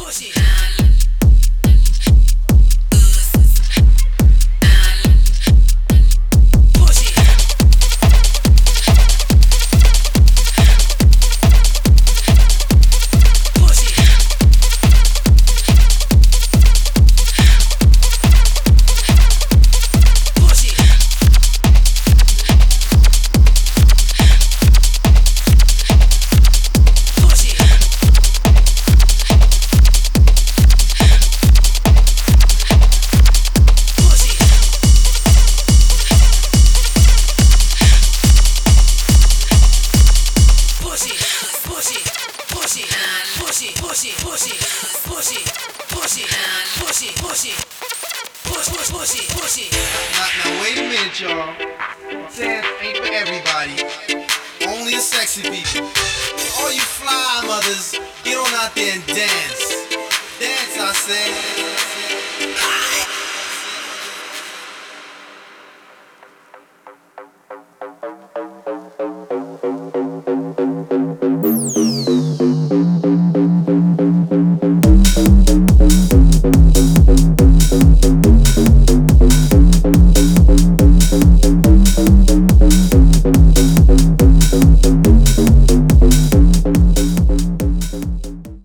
Now wait a minute, y'all. Dance ain't for everybody. Only the sexy people. All you fly mothers, get on out there and dance. Dance, I say.